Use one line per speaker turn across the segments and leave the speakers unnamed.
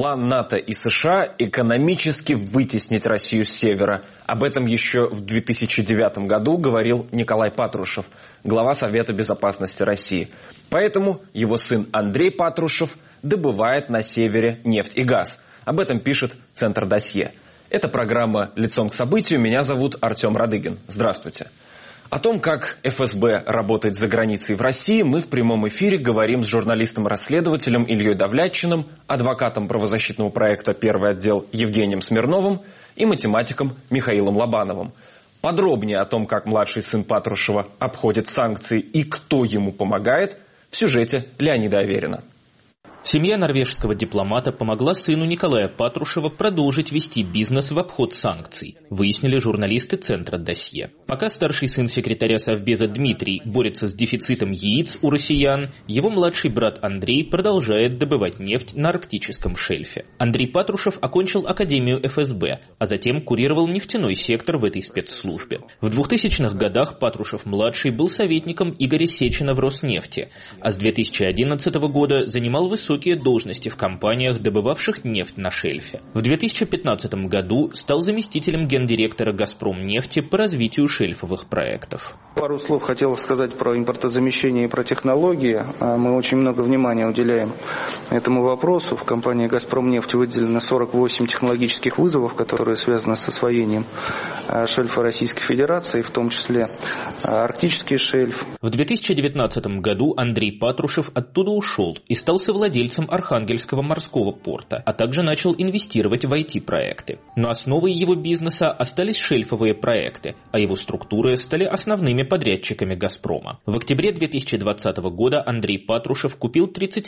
План НАТО и США экономически вытеснить Россию с севера. Об этом еще в 2009 году говорил Николай Патрушев, глава Совета безопасности России. Поэтому его сын Андрей Патрушев добывает на севере нефть и газ. Об этом пишет Центр Досье. Это программа «Лицом к событию». Меня зовут Артем Радыгин. Здравствуйте. О том, как ФСБ работает за границей в России, мы в прямом эфире говорим с журналистом-расследователем Ильей Давлятчиным, адвокатом правозащитного проекта «Первый отдел» Евгением Смирновым и математиком Михаилом Лобановым. Подробнее о том, как младший сын Патрушева обходит санкции и кто ему помогает, в сюжете Леонида Аверина.
Семья норвежского дипломата помогла сыну Николая Патрушева продолжить вести бизнес в обход санкций, выяснили журналисты Центра Досье. Пока старший сын секретаря Совбеза Дмитрий борется с дефицитом яиц у россиян, его младший брат Андрей продолжает добывать нефть на арктическом шельфе. Андрей Патрушев окончил Академию ФСБ, а затем курировал нефтяной сектор в этой спецслужбе. В 2000-х годах Патрушев-младший был советником Игоря Сечина в Роснефти, а с 2011 года занимал высокие должности в компаниях, добывавших нефть на шельфе. В 2015 году стал заместителем гендиректора «Газпромнефти» по развитию шельфовых проектов.
Пару слов хотел сказать про импортозамещение и про технологии. Мы очень много внимания уделяем этому вопросу. В компании «Газпромнефть» выделено 48 технологических вызовов, которые связаны с освоением шельфа Российской Федерации, в том числе арктический шельф.
В 2019 году Андрей Патрушев оттуда ушел и стал совладельцем Архангельского морского порта, а также начал инвестировать в IT-проекты. Но основой его бизнеса остались шельфовые проекты, а его структуры стали основными подрядчиками «Газпрома». В октябре 2020 года Андрей Патрушев купил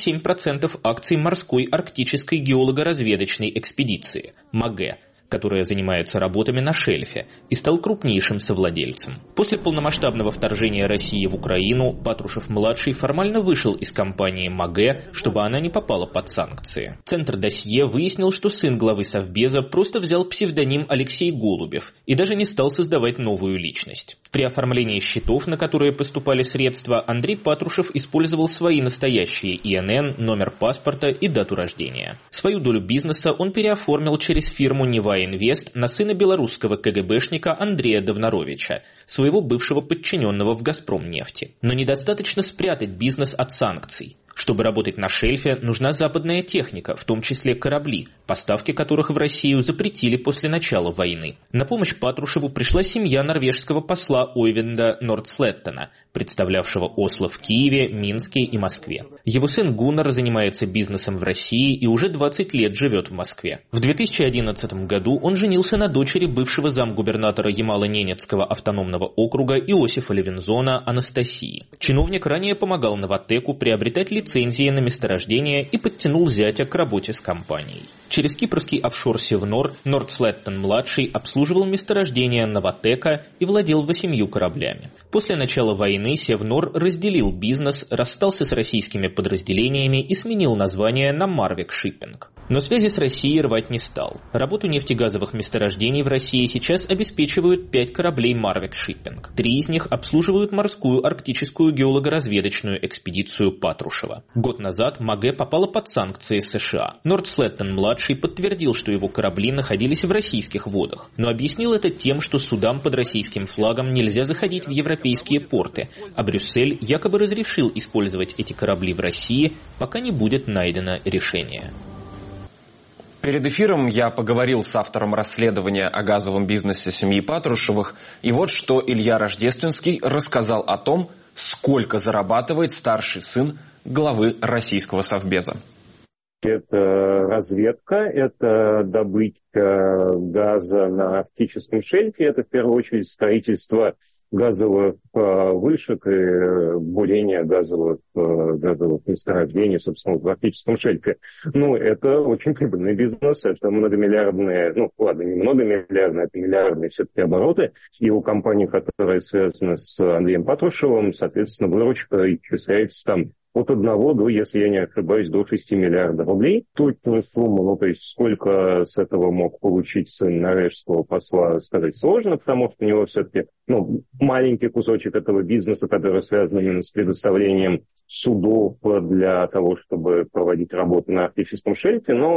37% акций морской арктической геолого-разведочной экспедиции МАГЭ, которая занимается работами на шельфе, и стал крупнейшим совладельцем. После полномасштабного вторжения России в Украину Патрушев-младший формально вышел из компании МАГЭ, чтобы она не попала под санкции. Центр Досье выяснил, что сын главы Совбеза просто взял псевдоним Алексей Голубев и даже не стал создавать новую личность. При оформлении счетов, на которые поступали средства, Андрей Патрушев использовал свои настоящие ИНН, номер паспорта и дату рождения. Свою долю бизнеса он переоформил через фирму «Нева Инвест» на сына белорусского КГБшника Андрея Давнаровича, своего бывшего подчиненного в «Газпромнефти». Но недостаточно спрятать бизнес от санкций. Чтобы работать на шельфе, нужна западная техника, в том числе корабли, поставки которых в Россию запретили после начала войны. На помощь Патрушеву пришла семья норвежского посла Ойвинда Нордслеттена, представлявшего Осло в Киеве, Минске и Москве. Его сын Гуннар занимается бизнесом в России и уже 20 лет живет в Москве. В 2011 году он женился на дочери бывшего замгубернатора Ямало-Ненецкого автономного округа Иосифа Левинзона Анастасии. Чиновник ранее помогал Новатэку приобретать лицензии на месторождение и подтянул зятя к работе с компанией. Через кипрский офшор Севнор Нордслеттен-младший обслуживал месторождение Новатэка и владел 8 кораблями. После начала войны Севнор разделил бизнес, расстался с российскими подразделениями и сменил название на Марвик Шиппинг. Но связи с Россией рвать не стал. Работу нефтегазовых месторождений в России сейчас обеспечивают 5 кораблей Марвик Шиппинг. 3 из них обслуживают морскую арктическую геолого-разведочную экспедицию Патрушева. Год назад МАГЭ попала под санкции США. Нордслеттен-младший подтвердил, что его корабли находились в российских водах, но объяснил это тем, что судам под российским флагом нельзя заходить в европейские порты, а Брюссель якобы разрешил использовать эти корабли в России, пока не будет найдено решение.
Перед эфиром я поговорил с автором расследования о газовом бизнесе семьи Патрушевых, и вот что Илья Рождественский рассказал о том, сколько зарабатывает старший сын главы российского Совбеза.
Это разведка, это добыча газа на арктическом шельфе, это в первую очередь строительство газовых вышек и бурение газовых месторождений, собственно, в арктическом шельфе. Ну, это очень прибыльный бизнес, это многомиллиардные, не многомиллиардные, это миллиардные все-таки обороты. И у компании, которая связана с Андреем Патрушевым, соответственно, выручка исчисляется там от 1 до, если я не ошибаюсь, до 6 миллиардов рублей. Точную сумму, то есть сколько с этого мог получить сын норвежского посла, сказать сложно, потому что у него все-таки маленький кусочек этого бизнеса, который связан именно с предоставлением судов для того, чтобы проводить работу на арктическом шельфе, но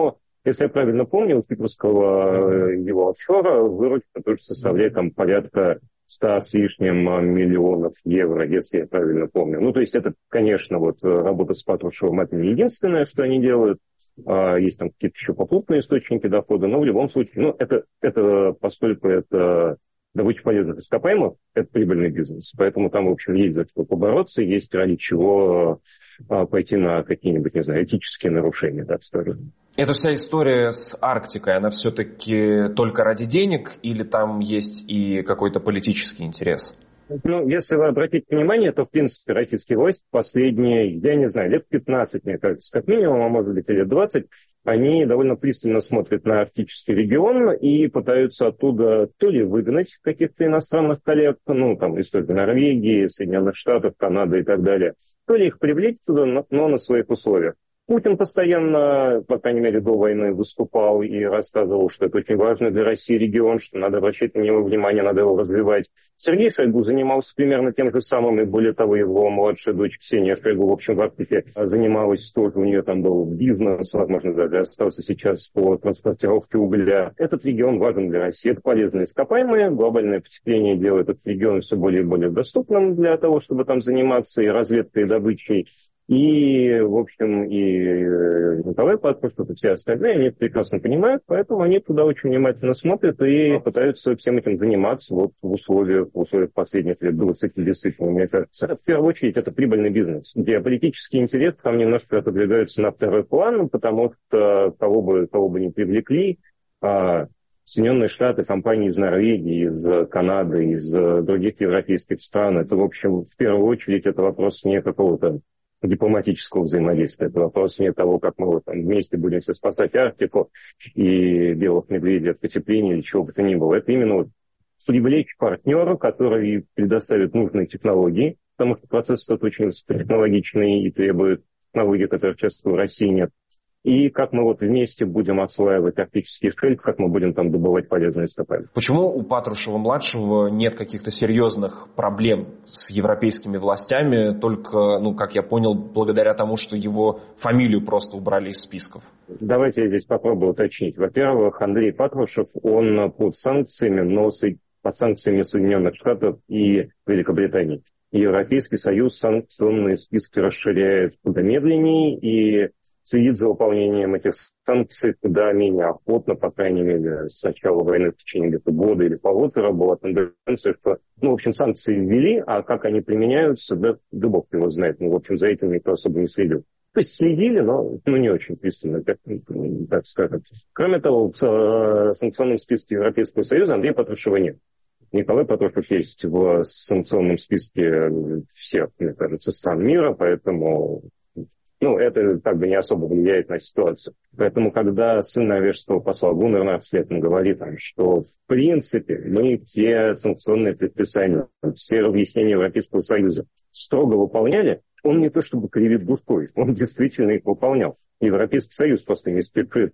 Если я правильно помню, у кипрского его офшора выручка тоже составляет там порядка 100 с лишним миллионов евро, если я правильно помню. Ну, то есть это, конечно, вот работа с Патрушевым, это не единственное, что они делают. Есть там какие-то еще попутные источники дохода, но в любом случае, ну, это поскольку это добыча полезных ископаемых, это прибыльный бизнес. Поэтому там, в общем, есть за что побороться, есть ради чего пойти на какие-нибудь, не знаю, этические нарушения, так скажем.
Эта вся история с Арктикой, она все-таки только ради денег или там есть и какой-то политический интерес?
Ну, если вы обратите внимание, то, в принципе, российские власти последние, я не знаю, лет 15, мне кажется, как минимум, а может быть и лет 20, они довольно пристально смотрят на арктический регион и пытаются оттуда то ли выгнать каких-то иностранных коллег, ну, там, из той же Норвегии, Соединенных Штатов, Канады и так далее, то ли их привлечь туда, но на своих условиях. Путин постоянно, по крайней мере, до войны выступал и рассказывал, что это очень важный для России регион, что надо обращать на него внимание, надо его развивать. Сергей Шойгу занимался примерно тем же самым, и более того, его младшая дочь Ксения Шойгу, в общем, в Арктике занималась тоже, у нее там был бизнес, возможно, даже остался сейчас по транспортировке угля. Этот регион важен для России, это полезные ископаемые, глобальное потепление делает этот регион все более и более доступным для того, чтобы там заниматься и разведкой, и добычей. И, в общем, и Николай Патрушев, и все остальные, они это прекрасно понимают, поэтому они туда очень внимательно смотрят и пытаются всем этим заниматься вот в условиях последних лет 20, действительно, мне кажется. В первую очередь, это прибыльный бизнес. Геополитический интерес там немножко отодвигаются на второй план, потому что кого бы ни привлекли, Соединенные Штаты, компании из Норвегии, из Канады, из других европейских стран, это, в общем, в первую очередь, это вопрос не какого-то дипломатического взаимодействия. Это вопрос не того, как мы вот там вместе будем все спасать Арктику и белых медведей от потепления или чего бы то ни было. Это именно вот привлечь партнера, который предоставит нужные технологии, потому что процесс этот очень высокотехнологичный и требует технологий, которых часто в России нет. И как мы вот вместе будем осваивать арктический шельф, как мы будем там добывать полезные ископаемые.
Почему у Патрушева-младшего нет каких-то серьезных проблем с европейскими властями, только, ну, как я понял, благодаря тому, что его фамилию просто убрали из списков?
Давайте я здесь попробую уточнить. Во-первых, Андрей Патрушев, он под санкциями, но под санкциями Соединенных Штатов и Великобритании. Европейский Союз санкционные списки расширяет куда медленнее и следит за выполнением этих санкций куда менее охотно, по крайней мере, с начала войны в течение где-то года или полутора была тенденция, что, ну, в общем, санкции ввели, а как они применяются, да бог его знает. Ну, в общем, за этим никто особо не следил. То есть следили, но не очень пристально, так скажем. Кроме того, в санкционном списке Европейского Союза Андрея Патрушева нет. Николай Патрушев есть в санкционном списке всех, мне кажется, стран мира, поэтому... Ну, это как бы не особо влияет на ситуацию. Поэтому, когда сын норвежского посла Гуннар Нарслетен говорит, что в принципе мы те санкционные предписания, все разъяснения Европейского Союза строго выполняли, он не то чтобы кривит душой, он действительно их выполнял. Европейский Союз просто не спешит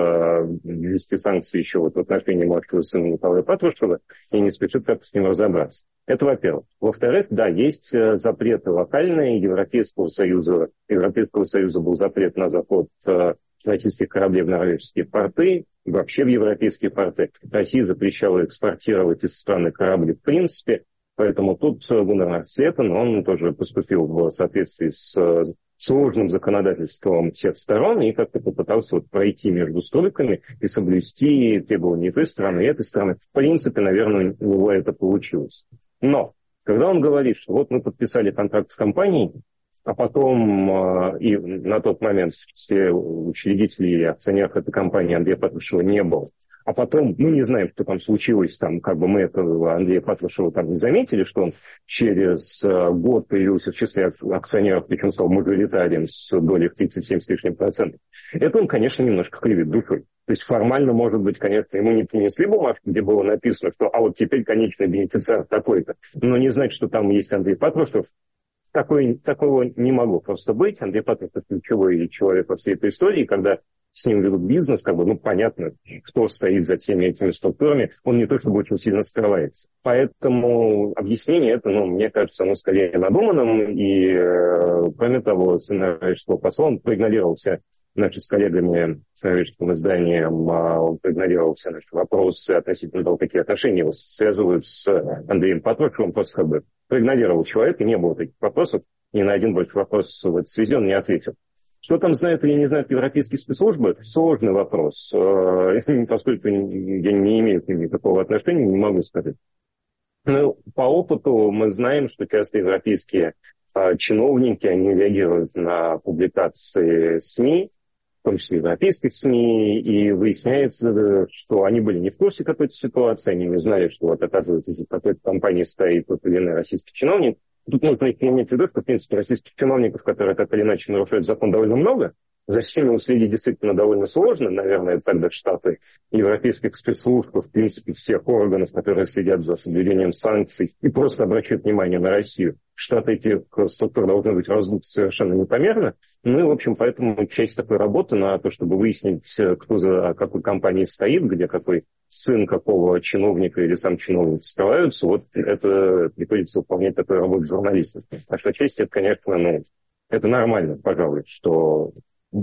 ввести санкции еще вот в отношении младшего сына Николая Патрушева и не спешит как-то с ним разобраться. Это во-первых. Во-вторых, да, есть запреты локальные Европейского Союза. Европейского Союза был запрет на заход российских кораблей в норвежские порты, вообще в европейские порты. Россия запрещала экспортировать из страны корабли в принципе. Поэтому тут Гуннар Нарслетен, он тоже поступил в соответствии с сложным законодательством всех сторон и как-то попытался вот пройти между столиками и соблюсти требования той страны и этой страны. В принципе, наверное, у него это получилось. Но, когда он говорит, что вот мы подписали контракт с компанией, а потом и на тот момент все учредители и акционеров этой компании Андрея Патрушева не было, а потом мы не знаем, что там случилось, там, как бы мы этого Андрея Патрушева там не заметили, что он через год появился в числе акционеров, причем стал мажоритарием с долей в 37 с лишним %. Это он, конечно, немножко кривит душой. То есть формально, может быть, конечно, ему не принесли бумажку, где было написано, что а вот теперь конечный бенефициар такой-то. Но не знать, что там есть Андрей Патрушев, такого не могло просто быть. Андрей Патрушев ключевой человек во всей этой истории, когда с ним ведут бизнес, как бы, ну, понятно, кто стоит за всеми этими структурами, он не то чтобы очень сильно скрывается. Поэтому объяснение это, ну, мне кажется, оно скорее надуманным, и, кроме того, сын норвежского посла, он проигнорировал все наши с коллегами с норвежским изданием, он проигнорировал все наши вопросы относительно того, какие отношения его связывают с Андреем Патрушевым, просто как бы проигнорировал человека, не было таких вопросов, ни на один больше вопрос в этой связи он не ответил. Что там знают или не знают европейские спецслужбы, это сложный вопрос. Поскольку я не имею к ним никакого отношения, не могу сказать. Но по опыту мы знаем, что часто европейские чиновники, они реагируют на публикации СМИ, в том числе европейских СМИ, и выясняется, что они были не в курсе какой-то ситуации, они не знали, что вот, оказывается, за какой-то компанией стоит тот или иной российский чиновник. Тут нужно иметь в виду, что, в принципе, российских чиновников, которые так или иначе нарушают закон, довольно много. За всеми уследить действительно довольно сложно. Наверное, тогда штаты европейских спецслужб, в принципе, всех органов, которые следят за соблюдением санкций и просто обращают внимание на Россию. Штаты этих структур должны быть раздуты совершенно непомерно. Ну и, в общем, поэтому часть такой работы на то, чтобы выяснить, кто за какой компанией стоит, где какой сын какого чиновника или сам чиновник скрываются, вот это приходится выполнять такую работу журналистов. А что часть, это, конечно, это нормально, пожалуй, что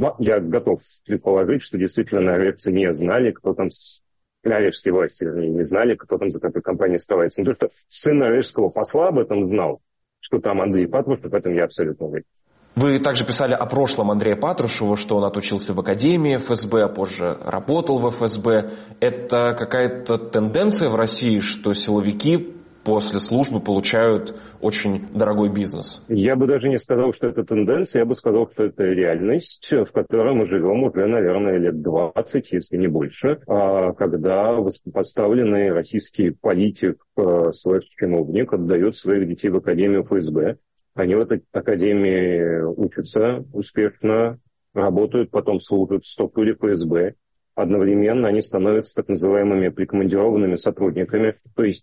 я готов предположить, что действительно норвежцы не знали, кто там, норвежские власти, вернее, не знали, кто там за какой компанией скрывается. Но то, что сын норвежского посла об этом знал, что там Андрей Патрушев, в этом я абсолютно уверен.
Вы также писали о прошлом Андрея Патрушева, что он отучился в Академии ФСБ, а позже работал в ФСБ. Это какая-то тенденция в России, что силовики после службы получают очень дорогой бизнес?
Я бы даже не сказал, что это тенденция, я бы сказал, что это реальность, в которой мы живем уже, наверное, лет 20, если не больше, когда высокопоставленный российский политик, /чиновник отдает своих детей в Академию ФСБ. Они в этой академии учатся успешно, работают, потом служат в структуре ФСБ. Одновременно они становятся так называемыми прикомандированными сотрудниками. То есть,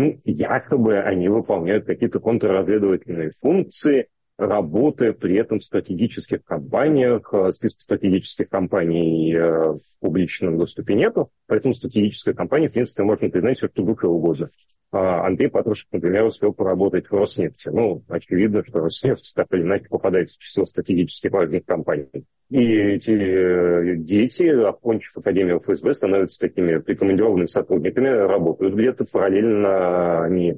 якобы они выполняют какие-то контрразведывательные функции, работая при этом в стратегических компаниях. Списка стратегических компаний в публичном доступе нету, поэтому стратегическая компания, в принципе, можно признать все, что душе угодно. Андрей Патрушев, например, успел поработать в Роснефти. Очевидно, что Роснефть так или иначе попадает в число стратегически важных компаний. И эти дети, окончив Академию ФСБ, становятся такими прикомандированными сотрудниками, работают где-то параллельно они.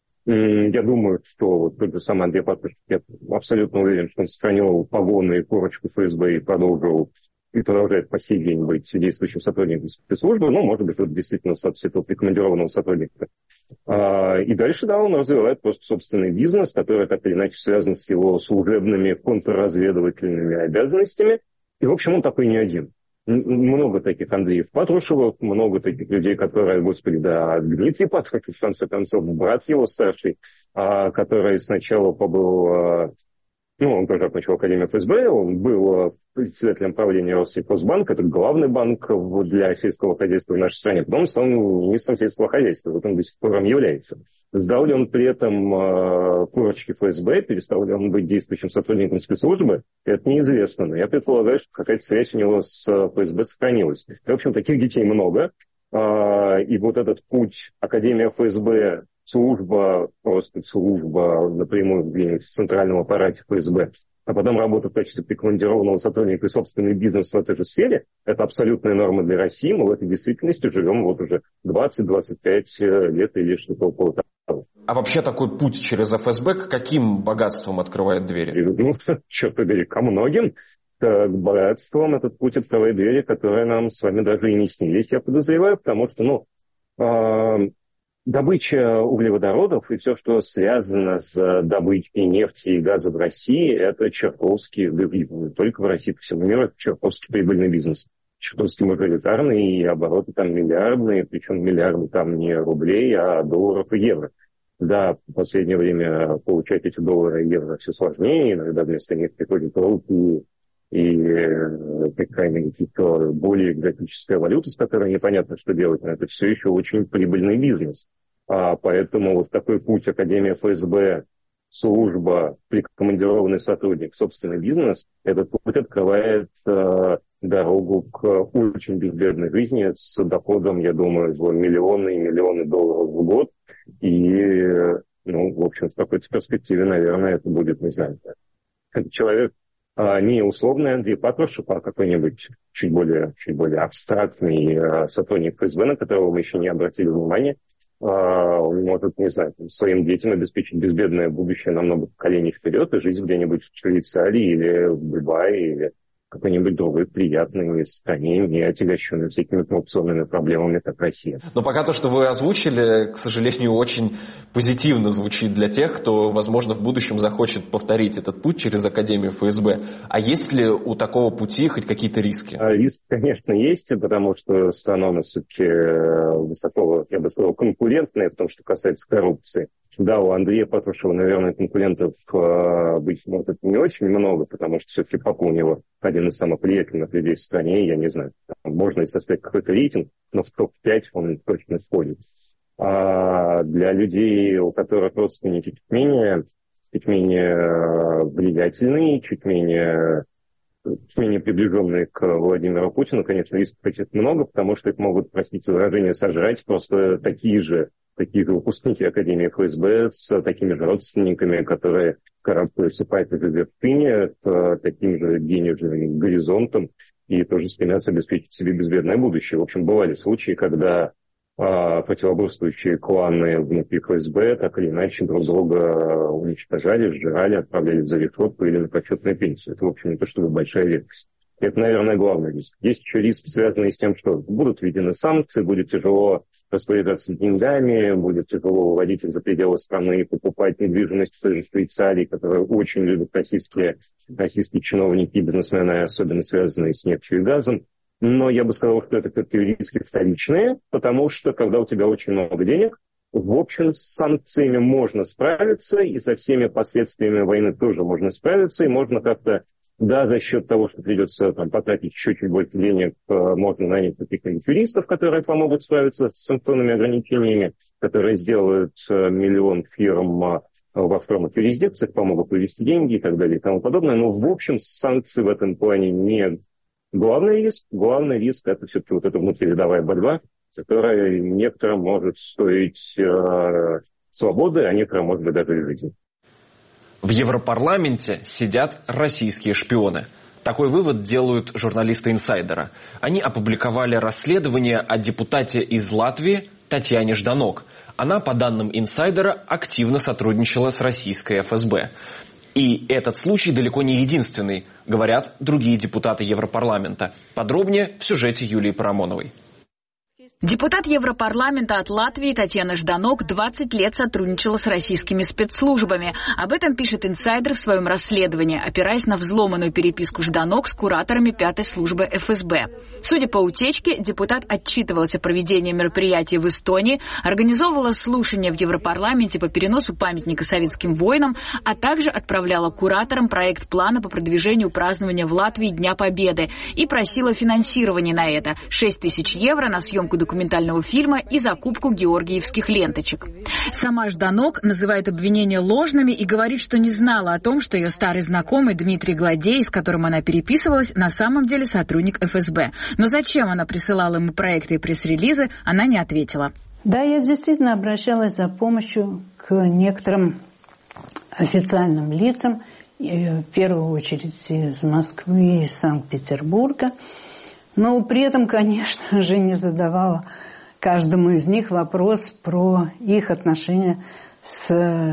Я думаю, что вот тот же самый Андрей Патрушев, я абсолютно уверен, что он сохранил погоны и корочку ФСБ и продолжает по сей день быть действующим сотрудником спецслужбы, может быть, вот действительно статус этого прикомандированного сотрудника. И дальше, он развивает просто собственный бизнес, который так или иначе связан с его служебными контрразведывательными обязанностями. И, в общем, он такой не один. Много таких Андреев Патрушевых, много таких людей, которые, Дмитрий Патрушев, в конце концов, брат его старший, который сначала побыл... он тоже окончил Академию ФСБ, он был председателем правления Россельхозбанка, это главный банк для сельского хозяйства в нашей стране, потом стал министром сельского хозяйства, вот он до сих пор им является. Сдал ли он при этом корочки ФСБ, перестал ли он быть действующим сотрудником спецслужбы, это неизвестно, но я предполагаю, что какая-то связь у него с ФСБ сохранилась. И, в общем, таких детей много, и вот этот путь Академия ФСБ, служба напрямую в центральном аппарате ФСБ, а потом работа в качестве прикомандированного сотрудника и собственный бизнес в этой же сфере, это абсолютная норма для России. Мы в этой действительности живем уже 20-25 лет или что-то около того.
А вообще такой путь через ФСБ к каким богатствам открывает двери?
Черт побери, ко многим. К богатствам этот путь открывает двери, которые нам с вами даже и не снились, я подозреваю, потому что, добыча углеводородов и все, что связано с добычей нефти и газа в России, это чертовски, не только в России, по всему миру, это чертовски прибыльный бизнес. Чертовски мажоритарный, и обороты там миллиардные, причем миллиарды там не рублей, а долларов и евро. Да, в последнее время получать эти доллары и евро все сложнее, иногда вместо них приходят рубли и какая-то более экзотическая валюта, с которой непонятно, что делать, но это все еще очень прибыльный бизнес. Поэтому вот такой путь Академия ФСБ, служба, прикомандированный сотрудник, собственный бизнес, этот путь открывает дорогу к очень безбедной жизни с доходом, я думаю, в миллионы и миллионы долларов в год. И, в общем, в какой-то перспективе, наверное, это будет, не знаю, человек не условный Андрей Патрушев, а какой-нибудь чуть более абстрактный сотрудник ФСБ, на которого мы еще не обратили внимания. Он может, не знаю, своим детям обеспечить безбедное будущее на много поколений вперед и жить где-нибудь в Швейцарии или в Дубае, или какой-нибудь другой приятной стране, не отягощенной всякими коррупционными проблемами, как Россия.
Но пока то, что вы озвучили, к сожалению, очень позитивно звучит для тех, кто, возможно, в будущем захочет повторить этот путь через Академию ФСБ. А есть ли у такого пути хоть какие-то риски?
Риск, конечно, есть, потому что страна у нас все-таки высоко, я бы сказал, конкурентная в том, что касается коррупции. Да, у Андрея Патрушева, наверное, конкурентов быть может не очень много, потому что все-таки папа у него один из самых влиятельных людей в стране, я не знаю, можно и составить какой-то рейтинг, но в топ-5 он точно входит. А для людей, у которых родственники чуть менее влиятельные, чуть менее приближенные к Владимиру Путину, конечно, рисков этих много, потому что их могут, простите выражение, сожрать просто такие же выпускники Академии ФСБ с такими же родственниками, которые карабкаются по этой вершине, с таким же денежным горизонтом и тоже стремятся обеспечить себе безбедное будущее. В общем, бывали случаи, когда противоборствующие кланы внутри ФСБ так или иначе друг друга уничтожали, сжирали, отправляли за решетку или на почетную пенсию. Это, в общем, не то чтобы большая редкость. Это, наверное, главный риск. Есть еще риск, связанный с тем, что будут введены санкции, будет тяжело распоряжаться деньгами, будет тяжело выводить их за пределы страны и покупать недвижимость в той же Швейцарии, которую очень любят российские чиновники и бизнесмены, особенно связанные с нефтью и газом. Но я бы сказал, что это все-таки риски вторичные, потому что, когда у тебя очень много денег, в общем, с санкциями можно справиться, и со всеми последствиями войны тоже можно справиться, и можно как-то, да, за счет того, что придется потратить чуть больше денег, можно нанять каких-нибудь юристов, которые помогут справиться с санкционными ограничениями, которые сделают миллион фирм во вторых юрисдикциях, помогут вывести деньги и так далее и тому подобное. Но, в общем, санкции в этом плане не главный риск. Главный риск – это все-таки вот эта внутрирядовая борьба, которая некоторым может стоить свободы, а некоторым, может быть, даже и жизни.
В Европарламенте сидят российские шпионы. Такой вывод делают журналисты «Инсайдера». Они опубликовали расследование о депутате из Латвии Татьяне Жданок. Она, по данным «Инсайдера», активно сотрудничала с российской ФСБ. И этот случай далеко не единственный, говорят другие депутаты Европарламента. Подробнее в сюжете Юлии Парамоновой.
Депутат Европарламента от Латвии Татьяна Жданок 20 лет сотрудничала с российскими спецслужбами. Об этом пишет «Инсайдер» в своем расследовании, опираясь на взломанную переписку Жданок с кураторами 5-й службы ФСБ. Судя по утечке, депутат отчитывалась о проведении мероприятий в Эстонии, организовывала слушания в Европарламенте по переносу памятника советским воинам, а также отправляла кураторам проект плана по продвижению празднования в Латвии Дня Победы и просила финансирование на это – 6 тысяч евро на съемку документального фильма и закупку георгиевских ленточек. Сама Жданок называет обвинения ложными и говорит, что не знала о том, что ее старый знакомый Дмитрий Гладей, с которым она переписывалась, на самом деле сотрудник ФСБ. Но зачем она присылала ему проекты и пресс-релизы, она не ответила.
Да, я действительно обращалась за помощью к некоторым официальным лицам, в первую очередь из Москвы и из Санкт-Петербурга. Но при этом, конечно же, не задавала каждому из них вопрос про их отношения с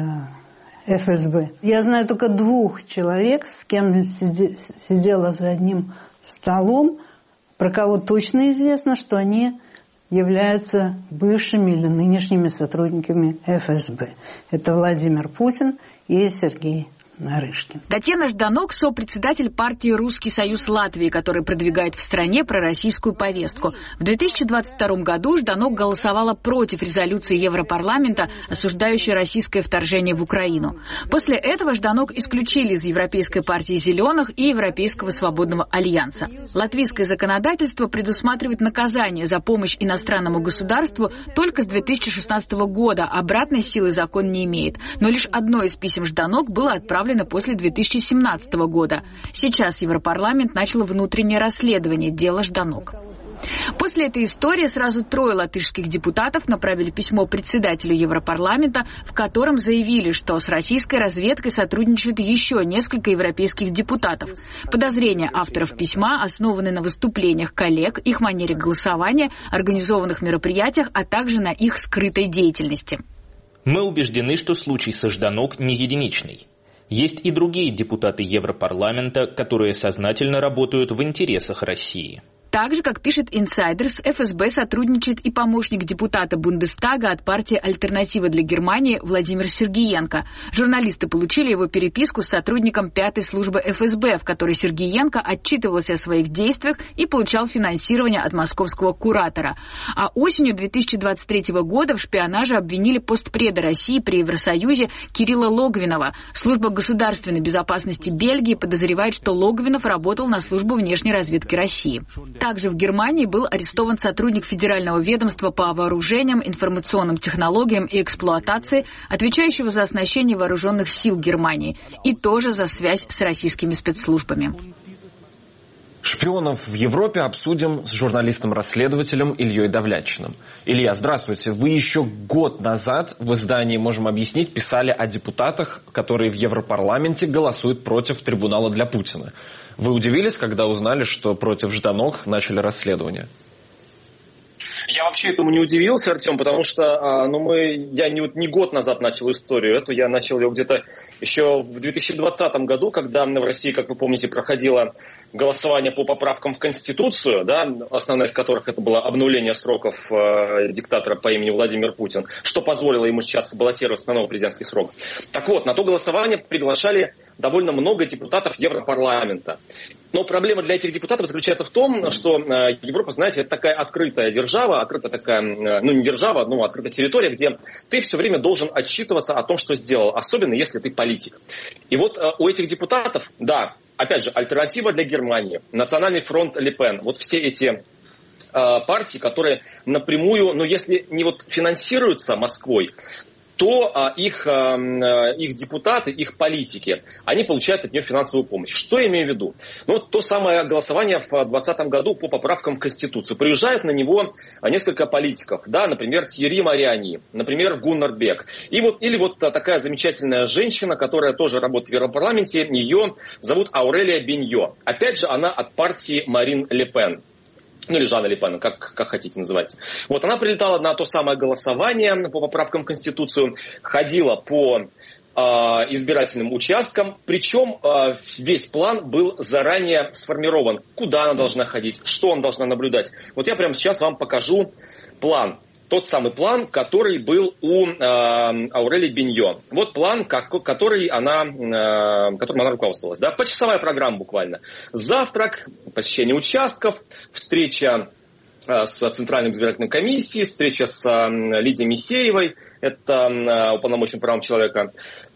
ФСБ. Я знаю только 2 человек, с кем сидела за одним столом, про кого точно известно, что они являются бывшими или нынешними сотрудниками ФСБ. Это Владимир Путин и Сергей Нарышкин.
Татьяна Жданок – сопредседатель партии «Русский союз Латвии», который продвигает в стране пророссийскую повестку. В 2022 году Жданок голосовала против резолюции Европарламента, осуждающей российское вторжение в Украину. После этого Жданок исключили из Европейской партии «Зеленых» и Европейского свободного альянса. Латвийское законодательство предусматривает наказание за помощь иностранному государству только с 2016 года. Обратной силы закон не имеет. Но лишь одно из писем Жданок было отправлено после 2017 года. Сейчас Европарламент начал внутреннее расследование дела Жданок. После этой истории сразу 3 латышских депутатов направили письмо председателю Европарламента, в котором заявили, что с российской разведкой сотрудничают еще несколько европейских депутатов. Подозрения авторов письма основаны на выступлениях коллег, их манере голосования, организованных мероприятиях, а также на их скрытой деятельности.
Мы убеждены, что случай со Жданок не единичный. Есть и другие депутаты Европарламента, которые сознательно работают в интересах России.
Так же, как пишет инсайдер, с ФСБ сотрудничает и помощник депутата Бундестага от партии «Альтернатива для Германии» Владимир Сергиенко. Журналисты получили его переписку с сотрудником 5-й службы ФСБ, в которой Сергиенко отчитывался о своих действиях и получал финансирование от московского куратора. А осенью 2023 года в шпионаже обвинили постпреда России при Евросоюзе Кирилла Логвинова. Служба государственной безопасности Бельгии подозревает, что Логвинов работал на службу внешней разведки России. Также в Германии был арестован сотрудник Федерального ведомства по вооружениям, информационным технологиям и эксплуатации, отвечающего за оснащение вооруженных сил Германии, и тоже за связь с российскими спецслужбами.
Шпионов в Европе обсудим с журналистом-расследователем Ильей Давлятчиным. Илья, здравствуйте. Вы еще год назад в издании «Можем объяснить» писали о депутатах, которые в Европарламенте голосуют против трибунала для Путина. Вы удивились, когда узнали, что против Жданок начали расследование?
Я вообще этому не удивился, Артем, потому что я не год назад начал историю эту, я начал ее где-то еще в 2020 году, когда в России, как вы помните, проходило голосование по поправкам в Конституцию, да, основная из которых это было обнуление сроков диктатора по имени Владимир Путин, что позволило ему сейчас баллотироваться на новый президентский срок. Так вот, на то голосование приглашали довольно много депутатов Европарламента. Но проблема для этих депутатов заключается в том, что Европа, знаете, это такая открытая держава, открытая такая, не держава, но открытая территория, где ты все время должен отчитываться о том, что сделал, особенно если ты политик. И вот у этих депутатов, да, опять же, альтернатива для Германии, Национальный фронт Ле Пен, вот все эти партии, которые напрямую, если не финансируются Москвой, то их депутаты, их политики, они получают от нее финансовую помощь. Что я имею в виду? То самое голосование в 2020 году по поправкам в Конституцию. Приезжают на него несколько политиков, да, например, Тьерри Мариани, например, Гуннар Бек. Или такая замечательная женщина, которая тоже работает в Европарламенте, ее зовут Аурелия Беньо. Опять же, она от партии Марин Ле Пен. Или Жана Ле Пена, как хотите называть. Вот она прилетала на то самое голосование по поправкам в Конституцию, ходила по избирательным участкам, причем весь план был заранее сформирован. Куда она должна ходить, что она должна наблюдать. Вот я прямо сейчас вам покажу план. Тот самый план, который был у Аурелии Беньо. Вот план, которым она руководствовалась. Да? Почасовая программа буквально. Завтрак, посещение участков, встреча с Центральной избирательной комиссией, встреча с Лидией Михеевой, это уполномоченным правам человека.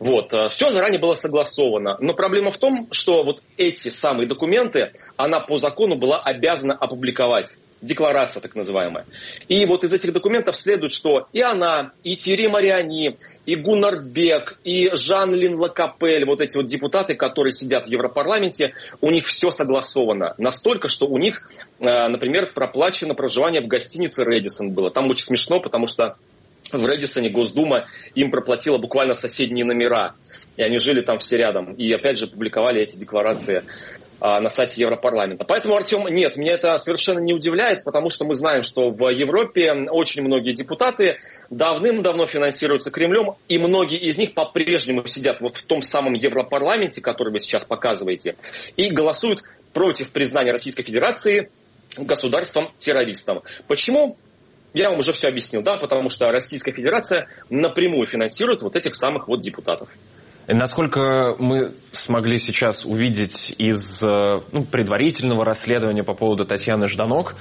Все заранее было согласовано. Но проблема в том, что вот эти самые документы она по закону была обязана опубликовать. Декларация так называемая. И вот из этих документов следует, что и она, и Тьерри Мариани, и Гуннар Бек, и Жан-Лин Лакапель, вот эти депутаты, которые сидят в Европарламенте, у них все согласовано. Настолько, что у них, например, проплачено проживание в гостинице «Рэдисон» было. Там очень смешно, потому что в «Рэдисоне» Госдума им проплатила буквально соседние номера. И они жили там все рядом. И опять же публиковали эти декларации на сайте Европарламента. Поэтому, Артем, нет, меня это совершенно не удивляет, потому что мы знаем, что в Европе очень многие депутаты давным-давно финансируются Кремлем, и многие из них по-прежнему сидят вот в том самом Европарламенте, который вы сейчас показываете, и голосуют против признания Российской Федерации государством-террористом. Почему? Я вам уже все объяснил, да, потому что Российская Федерация напрямую финансирует вот этих самых депутатов.
Насколько мы смогли сейчас увидеть из предварительного расследования по поводу Татьяны Жданок,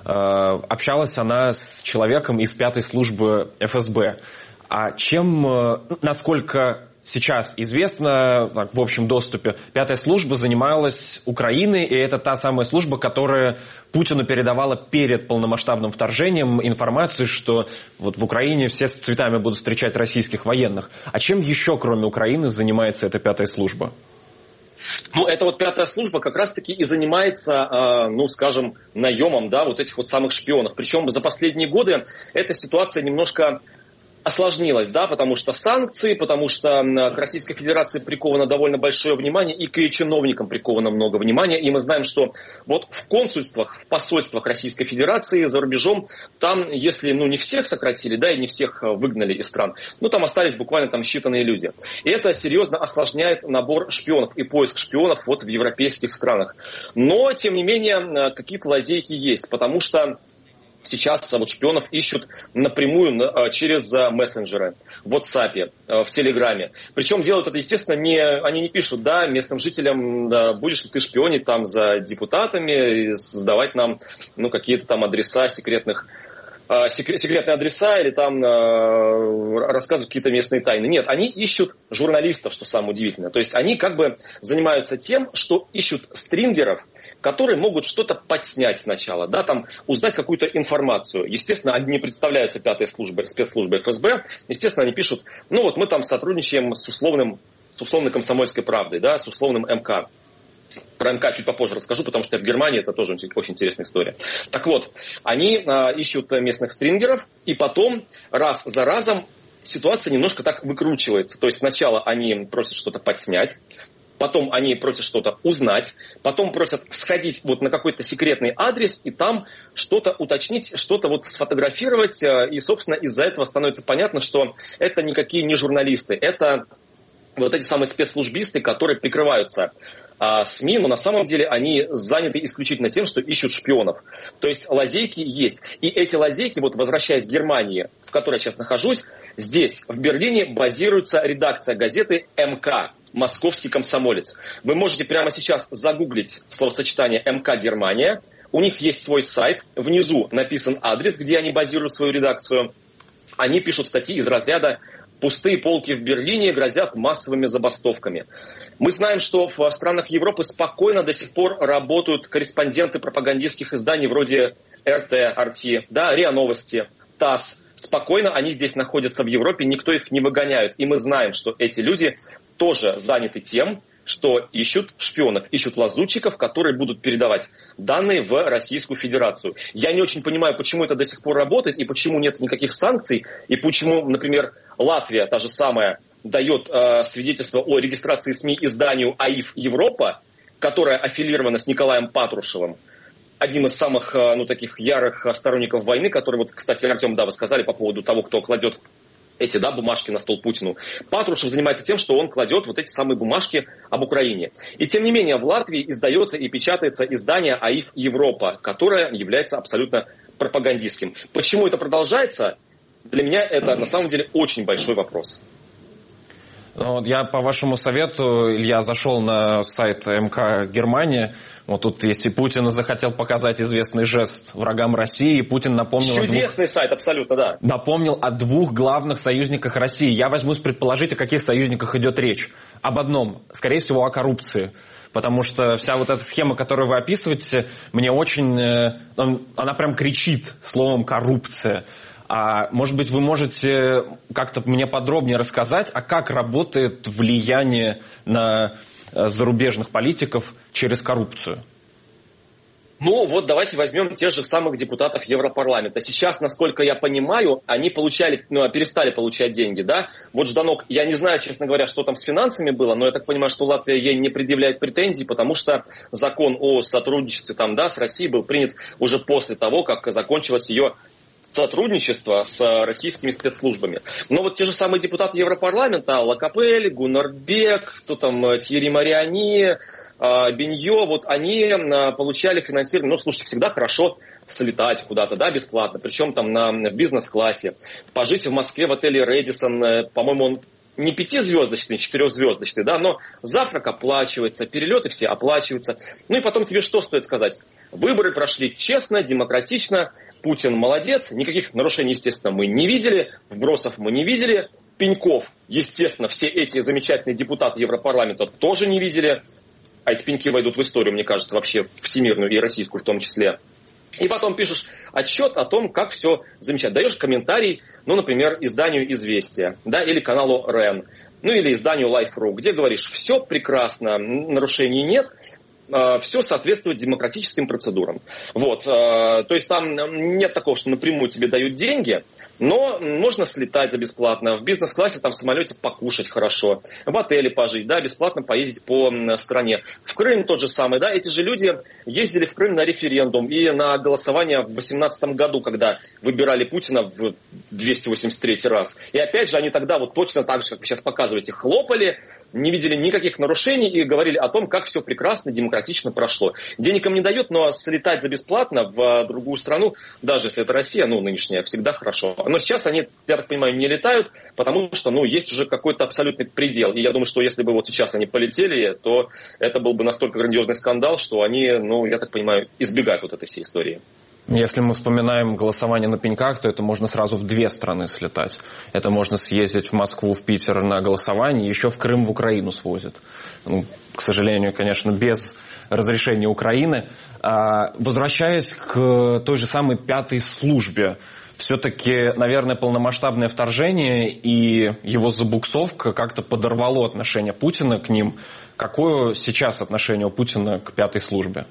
общалась она с человеком из 5-й службы ФСБ. А чем, насколько сейчас известно, в общем доступе, 5-я служба занималась Украиной, и это та самая служба, которая Путину передавала перед полномасштабным вторжением информацию, что вот в Украине все с цветами будут встречать российских военных. А чем еще, кроме Украины, занимается эта 5-я служба?
Ну, это вот пятая служба как раз-таки и занимается, ну, скажем, наемом, да, вот этих вот самых шпионов. Причем за последние годы эта ситуация немножко осложнилась, да, потому что санкции, потому что к Российской Федерации приковано довольно большое внимание, и к ее чиновникам приковано много внимания. И мы знаем, что вот в консульствах, в посольствах Российской Федерации за рубежом, там, если, ну, не всех сократили, да, и не всех выгнали из стран, ну, там остались буквально там считанные люди. И это серьезно осложняет набор шпионов и поиск шпионов вот в европейских странах. Но, тем не менее, какие-то лазейки есть, потому что сейчас вот шпионов ищут напрямую через мессенджеры, в WhatsApp, в Телеграме. Причем делают это, естественно, они не пишут, да, местным жителям, да, будешь ли ты шпионить там за депутатами, сдавать нам, ну, какие-то там адреса секретные адреса или там рассказывать какие-то местные тайны. Нет, они ищут журналистов, что самое удивительное. То есть они как бы занимаются тем, что ищут стрингеров, которые могут что-то подснять сначала, да, там узнать какую-то информацию. Естественно, они не представляются пятой службой, спецслужбой ФСБ. Естественно, они пишут, ну вот мы там сотрудничаем с условной «Комсомольской правдой», да, с условным МК. Про МК чуть попозже расскажу, потому что в Германии это тоже очень интересная история. Так вот, они ищут местных стрингеров, и потом раз за разом ситуация немножко так выкручивается. То есть сначала они просят что-то подснять, потом они просят что-то узнать, потом просят сходить вот на какой-то секретный адрес и там что-то уточнить, что-то вот сфотографировать. И, собственно, из-за этого становится понятно, что это никакие не журналисты, это вот эти самые спецслужбисты, которые прикрываются СМИ, но на самом деле они заняты исключительно тем, что ищут шпионов. То есть лазейки есть. И эти лазейки, вот возвращаясь к Германии, в которой я сейчас нахожусь, здесь, в Берлине, базируется редакция газеты МК, «Московский комсомолец». Вы можете прямо сейчас загуглить словосочетание МК Германия. У них есть свой сайт, внизу написан адрес, где они базируют свою редакцию. Они пишут статьи из разряда «Пустые полки в Берлине грозят массовыми забастовками». Мы знаем, что в странах Европы спокойно до сих пор работают корреспонденты пропагандистских изданий вроде РТ, РТ, да, РИА Новости, ТАСС. Спокойно они здесь находятся в Европе, никто их не выгоняет. И мы знаем, что эти люди тоже заняты тем, что ищут шпионов, ищут лазутчиков, которые будут передавать данные в Российскую Федерацию. Я не очень понимаю, почему это до сих пор работает, и почему нет никаких санкций, и почему, например, Латвия, та же самая, дает свидетельство о регистрации СМИ изданию АИФ Европа, которая аффилирована с Николаем Патрушевым, одним из самых, ну, таких ярых сторонников войны, который, вот, кстати, Артем, да, вы сказали по поводу того, кто кладет эти, да, бумажки на стол Путину. Патрушев занимается тем, что он кладет вот эти самые бумажки об Украине. И тем не менее в Латвии издается и печатается издание АИФ Европа, которое является абсолютно пропагандистским. Почему это продолжается? Для меня это на самом деле очень большой вопрос.
Я по вашему совету, Илья, зашел на сайт МК Германии. Вот тут, если Путин захотел показать известный жест врагам России, Путин напомнил...
Чудесный сайт, абсолютно, да.
Напомнил о двух главных союзниках России. Я возьмусь предположить, о каких союзниках идет речь. Об одном, скорее всего, о коррупции. Потому что вся вот эта схема, которую вы описываете, мне очень... Она прям кричит словом «коррупция». А может быть, вы можете как-то мне подробнее рассказать, а как работает влияние на зарубежных политиков через коррупцию?
Ну вот давайте возьмем тех же самых депутатов Европарламента. Сейчас, насколько я понимаю, они перестали получать деньги, да? Вот Жданок, я не знаю, честно говоря, что там с финансами было, но я так понимаю, что Латвия ей не предъявляет претензий, потому что закон о сотрудничестве там, да, с Россией был принят уже после того, как закончилось ее сотрудничество с российскими спецслужбами. Но вот те же самые депутаты Европарламента, Алла Капель, Гуннар Бек, кто там, Тьерри Мариани, Беньо, вот они получали финансирование. Ну, слушайте, всегда хорошо слетать куда-то, да, бесплатно, причем там в бизнес-классе. Пожить в Москве в отеле Рэдисон, по-моему, он не 5-звездочный, 4-звездочный, да, но завтрак оплачивается, перелеты все оплачиваются. Ну и потом тебе что стоит сказать? Выборы прошли честно, демократично, Путин молодец, никаких нарушений, естественно, мы не видели, вбросов мы не видели, пеньков, естественно, все эти замечательные депутаты Европарламента тоже не видели, а эти пеньки войдут в историю, мне кажется, вообще всемирную и российскую в том числе. И потом пишешь отчет о том, как все замечательно. Даешь комментарий, ну, например, изданию «Известия», да, или каналу РЕН. ну или изданию Life.ru, где говоришь, все прекрасно, нарушений нет, все соответствует демократическим процедурам. Вот. То есть там нет такого, что напрямую тебе дают деньги, но можно слетать за бесплатно, в бизнес-классе там в самолете покушать хорошо, в отеле пожить, да, бесплатно поездить по стране. В Крым тот же самый, да, эти же люди ездили в Крым на референдум и на голосование в 2018 году, когда выбирали Путина в 283 раз. И опять же они тогда вот точно так же, как вы сейчас показываете, хлопали, не видели никаких нарушений и говорили о том, как все прекрасно, демократично прошло. Денег им не дают, но слетать за бесплатно в другую страну, даже если это Россия, ну, нынешняя, всегда хорошо. Но сейчас они, я так понимаю, не летают, потому что, ну, есть уже какой-то абсолютный предел. И я думаю, что если бы вот сейчас они полетели, то это был бы настолько грандиозный скандал, что они, ну, я так понимаю, избегают вот этой всей истории.
Если мы вспоминаем голосование на пеньках, то это можно сразу в 2 страны слетать. Это можно съездить в Москву, в Питер на голосование, еще в Крым, в Украину свозят. Ну, к сожалению, конечно, без разрешения Украины. Возвращаясь к той же самой 5-й службе, все-таки, наверное, полномасштабное вторжение и его забуксовка как-то подорвало отношение Путина к ним. Какое сейчас отношение у Путина к 5-й службе?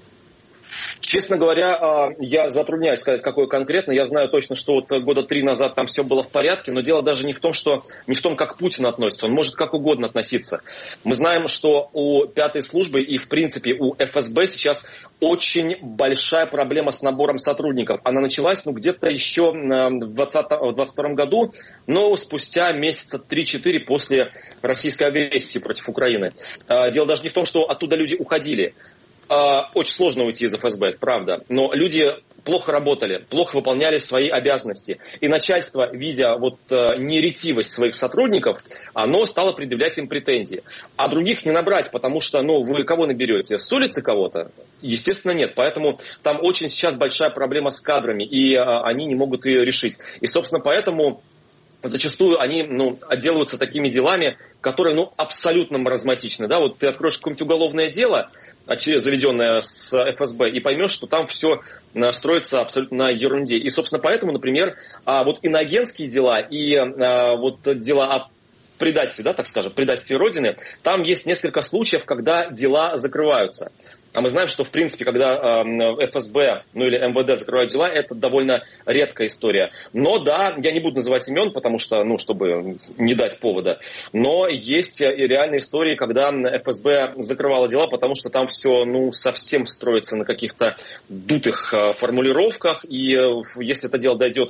Честно говоря, я затрудняюсь сказать, какое конкретно. Я знаю точно, что вот года 3 назад там все было в порядке, но дело даже не в том, как Путин относится. Он может как угодно относиться. Мы знаем, что у 5-й службы и, в принципе, у ФСБ сейчас очень большая проблема с набором сотрудников. Она началась, где-то еще в 2022 году, но спустя месяца 3-4 после российской агрессии против Украины. Дело даже не в том, что оттуда люди уходили. Очень сложно уйти из ФСБ, правда. Но люди плохо работали, плохо выполняли свои обязанности. И начальство, видя вот неретивость своих сотрудников, оно стало предъявлять им претензии. А других не набрать, потому что, вы кого наберете? С улицы кого-то? Естественно, нет. Поэтому там очень сейчас большая проблема с кадрами, и они не могут ее решить. И, собственно, поэтому зачастую они отделываются такими делами, которые абсолютно маразматичны. Да? Вот ты откроешь какое-нибудь уголовное дело, заведенное с ФСБ, и поймешь, что там все строится абсолютно на ерунде. И, собственно, поэтому, например, вот иноагентские дела и вот дела о предательстве, да, так скажем, предательстве Родины, там есть несколько случаев, когда дела закрываются. А мы знаем, что, в принципе, когда ФСБ, или МВД закрывают дела, это довольно редкая история. Но да, я не буду называть имен, потому что, чтобы не дать повода. Но есть и реальные истории, когда ФСБ закрывало дела, потому что там все, совсем строится на каких-то дутых формулировках. И если это дело дойдет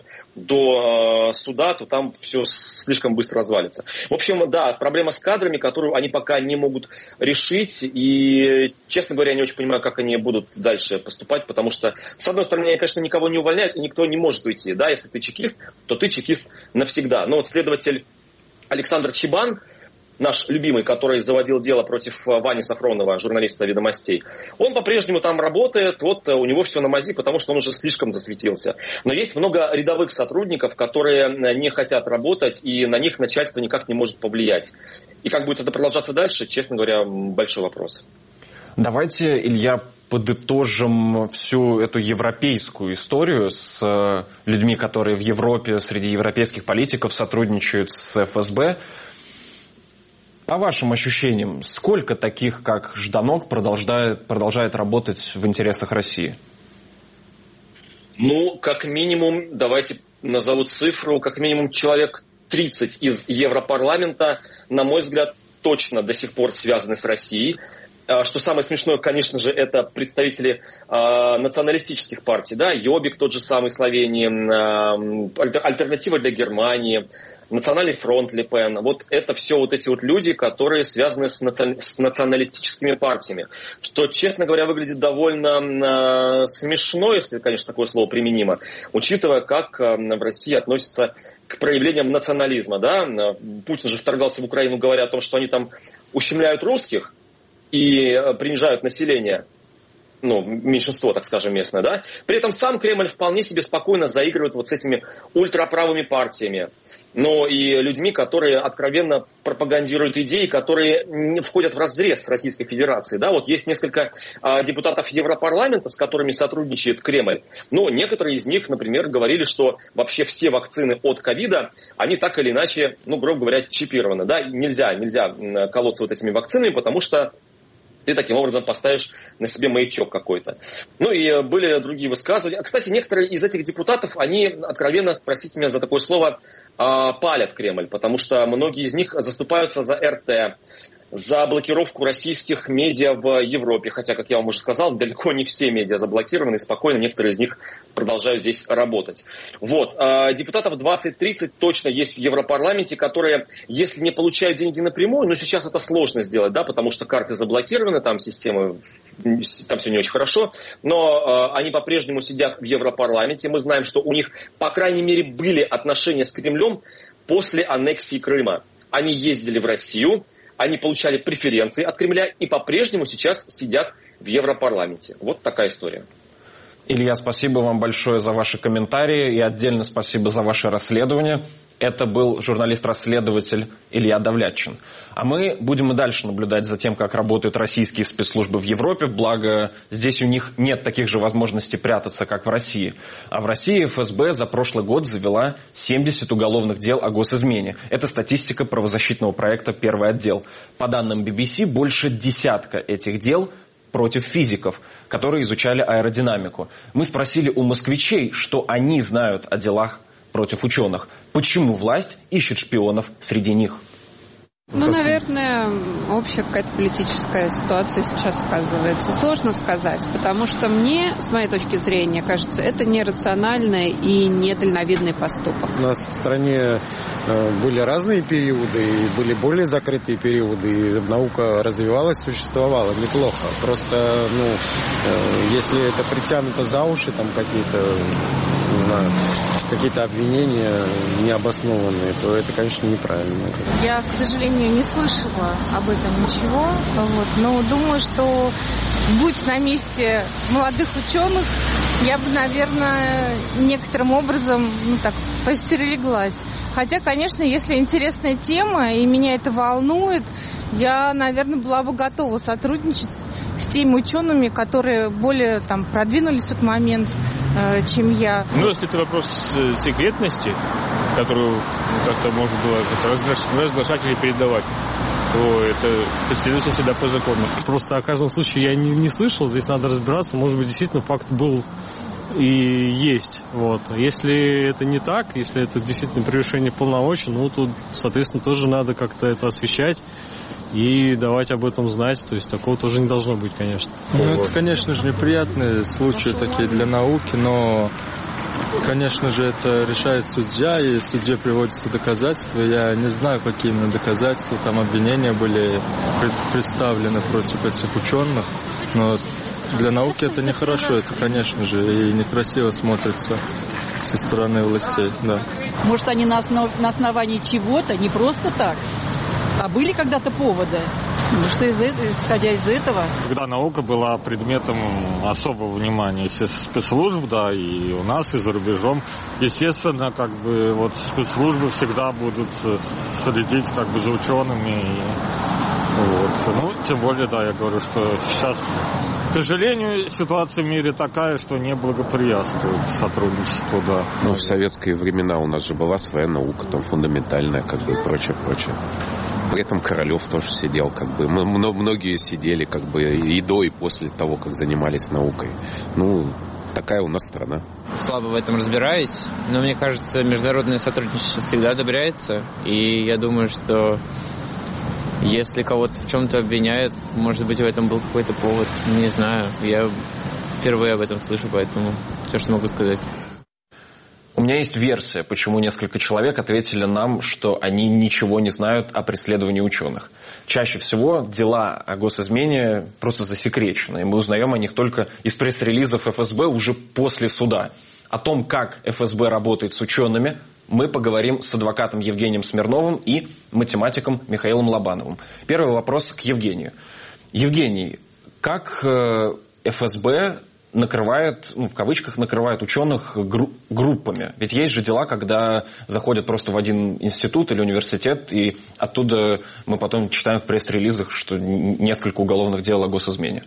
до суда, то там все слишком быстро развалится. В общем, да, проблема с кадрами, которую они пока не могут решить. И, честно говоря, не очень понимаю, как они будут дальше поступать, потому что, с одной стороны, они, конечно, никого не увольняют, и никто не может уйти. Да, если ты чекист, то ты чекист навсегда. Но вот следователь Александр Чебан, наш любимый, который заводил дело против Вани Сафронова, журналиста «Ведомостей», он по-прежнему там работает, вот у него все на мази, потому что он уже слишком засветился. Но есть много рядовых сотрудников, которые не хотят работать, и на них начальство никак не может повлиять. И как будет это продолжаться дальше, честно говоря, большой вопрос.
Давайте, Илья, подытожим всю эту европейскую историю с людьми, которые в Европе среди европейских политиков сотрудничают с ФСБ. По вашим ощущениям, сколько таких, как Жданок, продолжает работать в интересах России?
Как минимум, давайте назову цифру, как минимум человек 30 из Европарламента, на мой взгляд, точно до сих пор связаны с Россией. Что самое смешное, конечно же, это представители националистических партий, да, Йобик тот же самый Словении, Альтернатива для Германии, Национальный фронт Ле Пен. Вот это все вот эти вот люди, которые связаны с националистическими партиями. Что, честно говоря, выглядит довольно смешно, если, конечно, такое слово применимо, учитывая, как в России относятся к проявлениям национализма. Да? Путин же вторгался в Украину, говоря о том, что они там ущемляют русских и принижают население. меньшинство, так скажем, местное, да. При этом сам Кремль вполне себе спокойно заигрывает вот с этими ультраправыми партиями. Но и людьми, которые откровенно пропагандируют идеи, которые входят в разрез с Российской Федерацией. Да? Вот есть несколько депутатов Европарламента, с которыми сотрудничает Кремль. Но некоторые из них, например, говорили, что вообще все вакцины от ковида, они так или иначе, грубо говоря, чипированы. Да? Нельзя колоться вот этими вакцинами, потому что ты таким образом поставишь на себе маячок какой-то. И были другие высказывания. Кстати, некоторые из этих депутатов, они откровенно, простите меня за такое слово, палят Кремль, потому что многие из них заступаются за РТ, за блокировку российских медиа в Европе. Хотя, как я вам уже сказал, далеко не все медиа заблокированы, и спокойно некоторые из них продолжают здесь работать. Депутатов 20-30 точно есть в Европарламенте, которые, если не получают деньги напрямую, сейчас это сложно сделать, да, потому что карты заблокированы, там системы, там все не очень хорошо, но они по-прежнему сидят в Европарламенте. Мы знаем, что у них, по крайней мере, были отношения с Кремлем после аннексии Крыма. Они ездили в Россию, они получали преференции от Кремля и по-прежнему сейчас сидят в Европарламенте. Вот такая история.
Илья, спасибо вам большое за ваши комментарии и отдельно спасибо за ваше расследование. Это был журналист-расследователь Илья Давлятчин. А мы будем и дальше наблюдать за тем, как работают российские спецслужбы в Европе, благо здесь у них нет таких же возможностей прятаться, как в России. А в России ФСБ за прошлый год завела 70 уголовных дел о госизмене. Это статистика правозащитного проекта «Первый отдел». По данным BBC, больше десятка этих дел против физиков, которые изучали аэродинамику. Мы спросили у москвичей, что они знают о делах против ученых. Почему власть ищет шпионов среди них?
Наверное, общая какая-то политическая ситуация сейчас сказывается. Сложно сказать, потому что мне, с моей точки зрения, кажется, это нерациональный и недальновидный поступок.
У нас в стране были разные периоды, и были более закрытые периоды, и наука развивалась, существовала неплохо. Просто, если это притянуто за уши, там какие-то обвинения необоснованные, то это, конечно, неправильно.
Я, к сожалению, не слышала об этом ничего, но думаю, что будь на месте молодых ученых, я бы, наверное, некоторым образом постереглась. Хотя, конечно, если интересная тема и меня это волнует, я, наверное, была бы готова сотрудничать с теми учеными, которые более продвинулись в тот момент, чем я.
Если это вопрос секретности, которую как-то можно было разглашать или передавать, то это преследуется всегда по закону.
Просто о каждом случае я не слышал, здесь надо разбираться, может быть, действительно факт был и есть. Если это не так, если это действительно превышение полномочий, тут, соответственно, тоже надо как-то это освещать и давать об этом знать. То есть такого тоже не должно быть, конечно.
Это, конечно же, неприятные случаи такие для науки, но, конечно же, это решает судья, и в суде приводятся доказательства. Я не знаю, какие именно доказательства, там обвинения были представлены против этих ученых, но для науки это нехорошо, это, конечно же, и некрасиво смотрится со стороны властей, да.
Может, они на основании чего-то, не просто так, а были когда-то поводы. Что исходя из этого...
Когда наука была предметом особого внимания спецслужб, да, и у нас, и за рубежом, естественно, спецслужбы всегда будут следить за учеными. Тем более, да, я говорю, что сейчас, к сожалению, ситуация в мире такая, что не благоприятствует сотрудничеству, да.
В советские времена у нас же была своя наука, фундаментальная, и прочее. При этом Королев тоже сидел, многие сидели, и до, и после того, как занимались наукой. Такая у нас страна.
Слабо в этом разбираюсь, но мне кажется, международное сотрудничество всегда одобряется, и я думаю, что если кого-то в чем-то обвиняют, может быть, в этом был какой-то повод, не знаю, я впервые об этом слышу, поэтому все, что могу сказать.
У меня есть версия, почему несколько человек ответили нам, что они ничего не знают о преследовании ученых. Чаще всего дела о госизмене просто засекречены, и мы узнаем о них только из пресс-релизов ФСБ уже после суда. О том, как ФСБ работает с учеными, мы поговорим с адвокатом Евгением Смирновым и математиком Михаилом Лобановым. Первый вопрос к Евгению. Евгений, как ФСБ накрывает, в кавычках, накрывает ученых группами. Ведь есть же дела, когда заходят просто в один институт или университет, и оттуда мы потом читаем в пресс-релизах, что несколько уголовных дел о госизмене.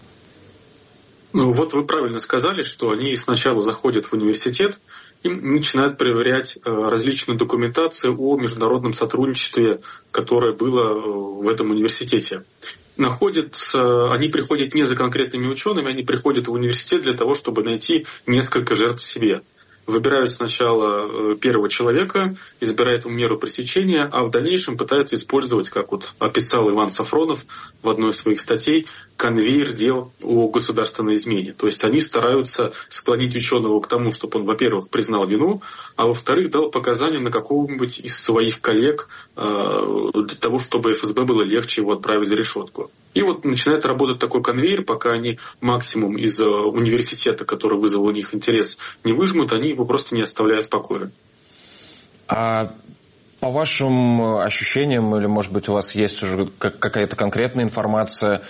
Вот вы правильно сказали, что они сначала заходят в университет и начинают проверять различную документацию о международном сотрудничестве, которое было в этом университете. Они приходят не за конкретными учеными, они приходят в университет для того, чтобы найти несколько жертв себе. Выбирают сначала первого человека, избирают ему меру пресечения, а в дальнейшем пытаются использовать, как вот описал Иван Сафронов в одной из своих статей, конвейер дел о государственной измене. То есть они стараются склонить ученого к тому, чтобы он, во-первых, признал вину, а во-вторых, дал показания на какого-нибудь из своих коллег для того, чтобы ФСБ было легче его отправить за решетку. И вот начинает работать такой конвейер, пока они максимум из университета, который вызвал у них интерес, не выжмут, они его просто не оставляют в покое.
А по вашим ощущениям, или, может быть, у вас есть уже какая-то конкретная информация,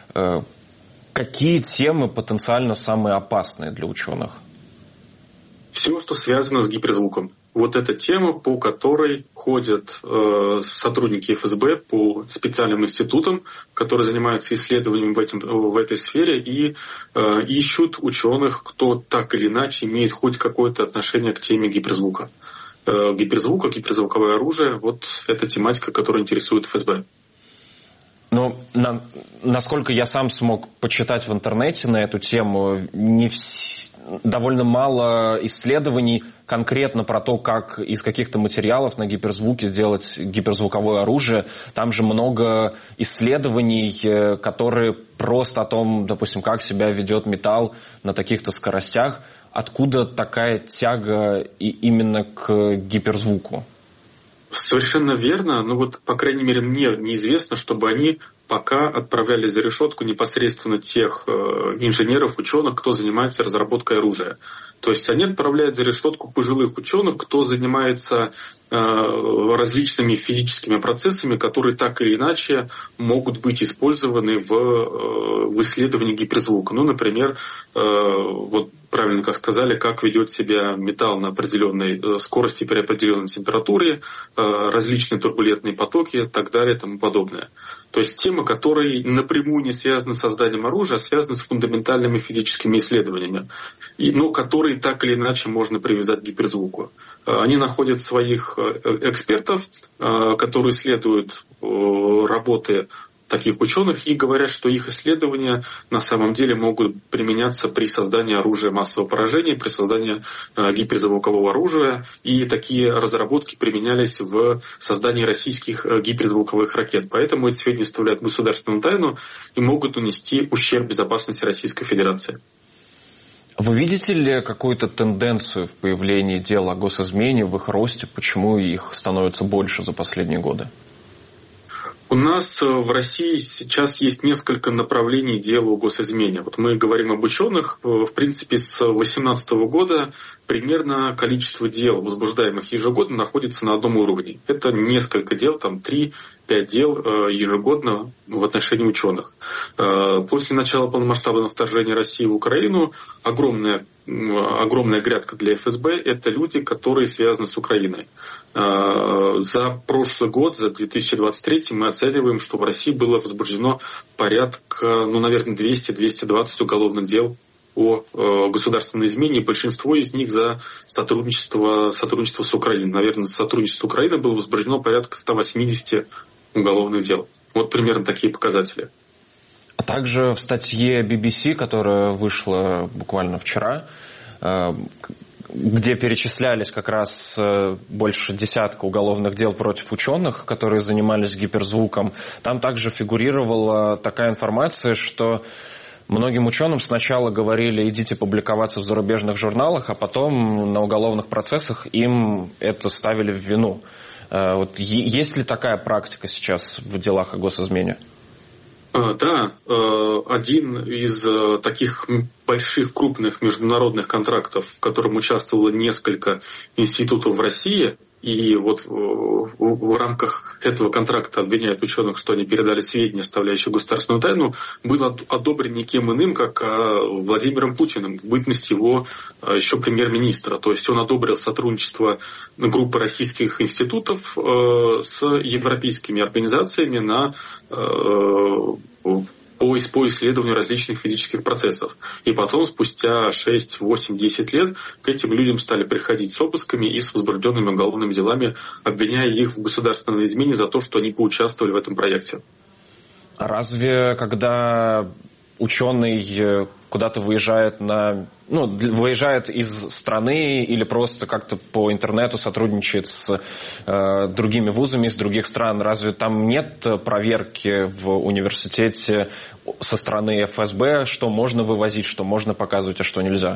какие темы потенциально самые опасные для ученых?
Все, что связано с гиперзвуком. Вот эта тема, по которой ходят сотрудники ФСБ по специальным институтам, которые занимаются исследованием в этой сфере, и ищут ученых, кто так или иначе имеет хоть какое-то отношение к теме гиперзвука. Гиперзвуковое оружие — вот эта тематика, которая интересует ФСБ.
Ну, насколько я сам смог почитать в интернете на эту тему, довольно мало исследований конкретно про то, как из каких-то материалов на гиперзвуке сделать гиперзвуковое оружие. Там же много исследований, которые просто о том, допустим, как себя ведет металл на таких-то скоростях. Откуда такая тяга именно к гиперзвуку?
Совершенно верно. Ну вот, по крайней мере, мне неизвестно, чтобы они пока отправляли за решетку непосредственно тех инженеров, ученых, кто занимается разработкой оружия. То есть они отправляют за решетку пожилых ученых, кто занимается различными физическими процессами, которые так или иначе могут быть использованы в исследовании гиперзвука. Ну, например, вот правильно, как сказали, как ведет себя металл на определенной скорости при определенной температуре, различные турбулентные потоки и так далее и тому подобное. То есть темы, которые напрямую не связаны с созданием оружия, а связаны с фундаментальными физическими исследованиями, но которые так или иначе можно привязать к гиперзвуку. Они находят своих экспертов, которые исследуют работы таких ученых и говорят, что их исследования на самом деле могут применяться при создании оружия массового поражения, при создании гиперзвукового оружия. И такие разработки применялись в создании российских гиперзвуковых ракет. Поэтому эти сведения составляют государственную тайну и могут нанести ущерб безопасности Российской Федерации.
Вы видите ли какую-то тенденцию в появлении дел о госизмене, в их росте? Почему их становится больше за последние годы?
У нас в России сейчас есть несколько направлений дел о госизмене. Вот мы говорим об ученых. В принципе, с 2018 года примерно количество дел, возбуждаемых ежегодно, находится на одном уровне. Это несколько дел, там 3-5 дел ежегодно в отношении ученых. После начала полномасштабного вторжения России в Украину огромная грядка для ФСБ — это люди, которые связаны с Украиной. За прошлый год, за 2023, мы оцениваем, что в России было возбуждено порядка, наверное, 200-220 уголовных дел о государственной измене, и большинство из них за сотрудничество с Украиной. Наверное, за сотрудничество с Украиной было возбуждено порядка 180 уголовных дел. Вот примерно такие показатели.
А также в статье BBC, которая вышла буквально вчера, где перечислялись как раз больше десятка уголовных дел против ученых, которые занимались гиперзвуком, там также фигурировала такая информация, что многим ученым сначала говорили: идите публиковаться в зарубежных журналах, а потом на уголовных процессах им это ставили в вину. Вот есть ли такая практика сейчас в делах о госизмене?
Да, один из таких больших, крупных международных контрактов, в котором участвовало несколько институтов в России, и вот в рамках этого контракта обвиняют ученых, что они передали сведения, оставляющие государственную тайну, был одобрен никем иным, как Владимиром Путиным, в бытность его еще премьер-министра. То есть он одобрил сотрудничество группы российских институтов с европейскими организациями по исследованию различных физических процессов. И потом, спустя 6, 8, 10 лет, к этим людям стали приходить с обысками и с возбужденными уголовными делами, обвиняя их в государственной измене за то, что они поучаствовали в этом проекте.
Разве когда ученый куда-то выезжает выезжает из страны или просто как-то по интернету сотрудничает с другими вузами из других стран, разве там нет проверки в университете со стороны ФСБ, что можно вывозить, что можно показывать, а что нельзя?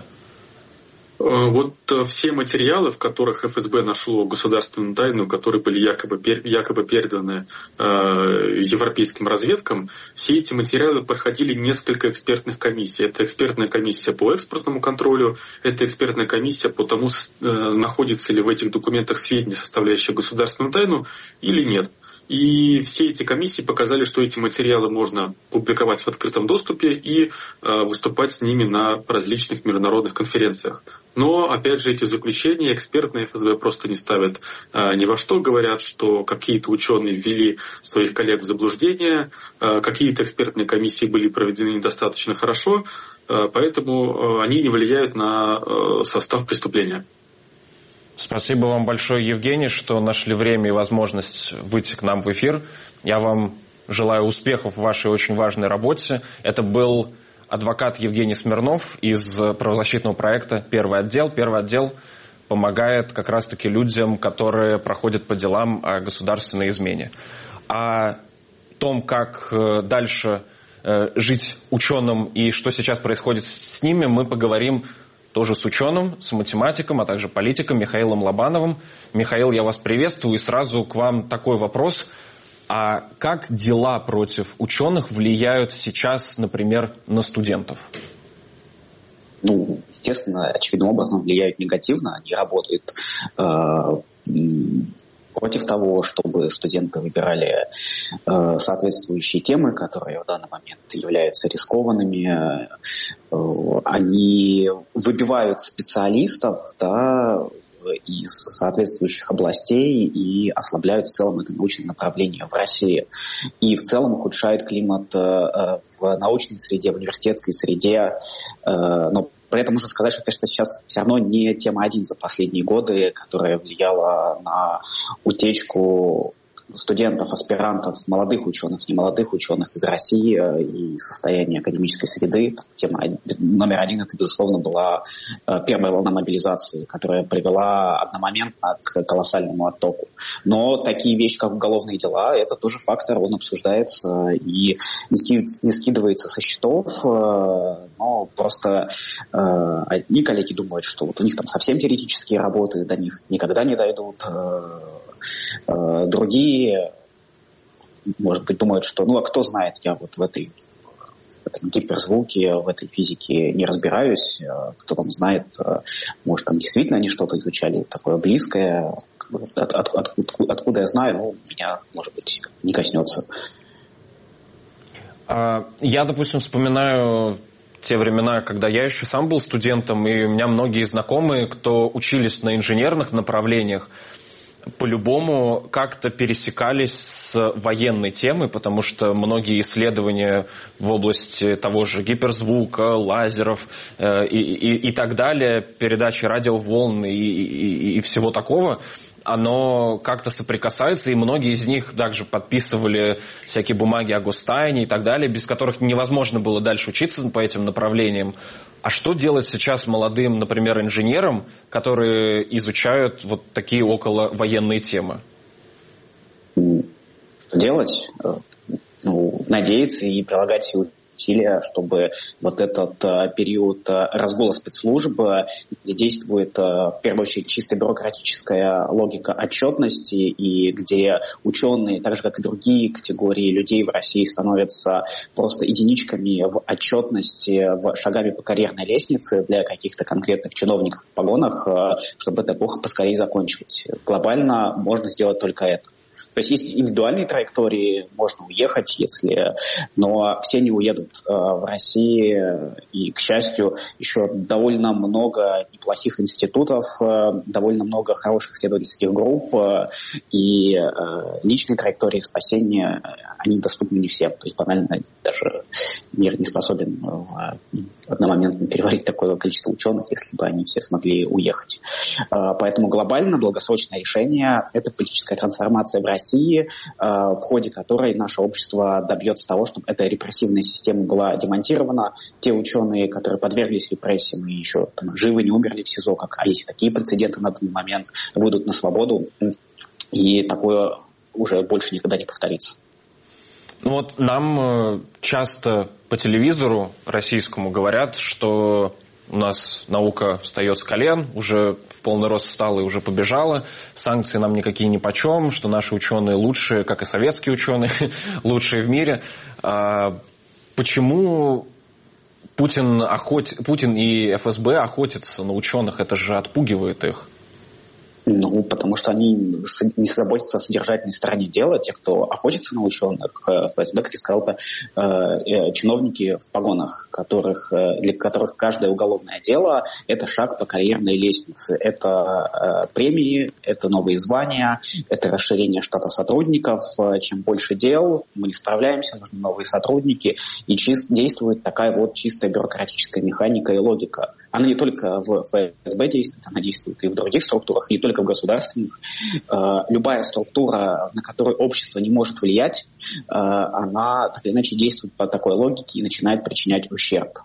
Вот все материалы, в которых ФСБ нашло государственную тайну, которые были якобы переданы европейским разведкам, все эти материалы проходили несколько экспертных комиссий. Это экспертная комиссия по экспортному контролю, это экспертная комиссия по тому, находятся ли в этих документах сведения, составляющие государственную тайну, или нет. И все эти комиссии показали, что эти материалы можно публиковать в открытом доступе и выступать с ними на различных международных конференциях. Но, опять же, эти заключения экспертные ФСБ просто не ставят ни во что. Говорят, что какие-то ученые ввели своих коллег в заблуждение, какие-то экспертные комиссии были проведены недостаточно хорошо, поэтому они не влияют на состав преступления.
Спасибо вам большое, Евгений, что нашли время и возможность выйти к нам в эфир. Я вам желаю успехов в вашей очень важной работе. Это был адвокат Евгений Смирнов из правозащитного проекта «Первый отдел». «Первый отдел» помогает как раз-таки людям, которые проходят по делам о государственной измене. О том, как дальше жить ученым и что сейчас происходит с ними, мы поговорим тоже с ученым, с математиком, а также политиком Михаилом Лобановым. Михаил, я вас приветствую. И сразу к вам такой вопрос. А как дела против ученых влияют сейчас, например, на студентов?
Естественно, очевидным образом влияют негативно. Они работают против того, чтобы студенты выбирали соответствующие темы, которые в данный момент являются рискованными. Они выбивают специалистов, из соответствующих областей и ослабляют в целом это научное направление в России. И в целом ухудшают климат в научной среде, в университетской среде. Но при этом нужно сказать, что, конечно, сейчас все равно не тема один за последние годы, которая влияла на утечку студентов, аспирантов, молодых ученых, немолодых ученых из России и состояние академической среды. Тема номер один, это, безусловно, была первая волна мобилизации, которая привела одномоментно к колоссальному оттоку. Но такие вещи, как уголовные дела, это тоже фактор, он обсуждается и не скидывается со счетов, но просто одни коллеги думают, что вот у них там совсем теоретические работы, до них никогда не дойдут. Другие, может быть, думают, что, а кто знает, я вот в этом гиперзвуке, в этой физике не разбираюсь, кто там знает, может, там действительно они что-то изучали такое близкое, откуда я знаю, меня, может быть, не коснется.
Я, допустим, вспоминаю те времена, когда я еще сам был студентом, и у меня многие знакомые, кто учились на инженерных направлениях, по-любому как-то пересекались с военной темой, потому что многие исследования в области того же гиперзвука, лазеров и так далее, передачи радиоволн и всего такого, оно как-то соприкасается, и многие из них также подписывали всякие бумаги о гостайне и так далее, без которых невозможно было дальше учиться по этим направлениям. А что делать сейчас молодым, например, инженерам, которые изучают вот такие околовоенные темы?
Что делать? Надеяться и прилагать усилия, чтобы вот этот период разгула спецслужб, где действует в первую очередь чисто бюрократическая логика отчетности, и где ученые, так же как и другие категории людей в России, становятся просто единичками в отчетности, в шагами по карьерной лестнице для каких-то конкретных чиновников в погонах, чтобы эта эпоха поскорее закончилась. Глобально можно сделать только это. То есть индивидуальные траектории, можно уехать, но все не уедут. В России, и, к счастью, еще довольно много неплохих институтов, довольно много хороших исследовательских групп, и личные траектории спасения, они доступны не всем. То есть банально даже мир не способен одномоментно переварить такое количество ученых, если бы они все смогли уехать. Поэтому глобально долгосрочное решение – это политическая трансформация в России, в ходе которой наше общество добьется того, чтобы эта репрессивная система была демонтирована. Те ученые, которые подверглись репрессиям и еще живы, не умерли в СИЗО, а есть такие прецеденты на данный момент, выйдут на свободу, и такое уже больше никогда не повторится.
Вот нам часто по телевизору российскому говорят, что у нас наука встает с колен, уже в полный рост встала и уже побежала, санкции нам никакие нипочем, что наши ученые лучшие, как и советские ученые, лучшие в мире. Почему Путин и ФСБ охотятся на ученых? Это же отпугивает их.
Потому что они не заботятся о содержательной стороне дела. Те, кто охотится на ученых, ФСБ, как я сказал, это чиновники в погонах, для которых каждое уголовное дело – это шаг по карьерной лестнице. Это премии, это новые звания, это расширение штата сотрудников. Чем больше дел, мы не справляемся, нужны новые сотрудники. И действует такая вот чистая бюрократическая механика и логика. Она не только в ФСБ действует, она действует и в других структурах, не только в государственных. Любая структура, на которую общество не может влиять, она так или иначе действует по такой логике и начинает причинять ущерб.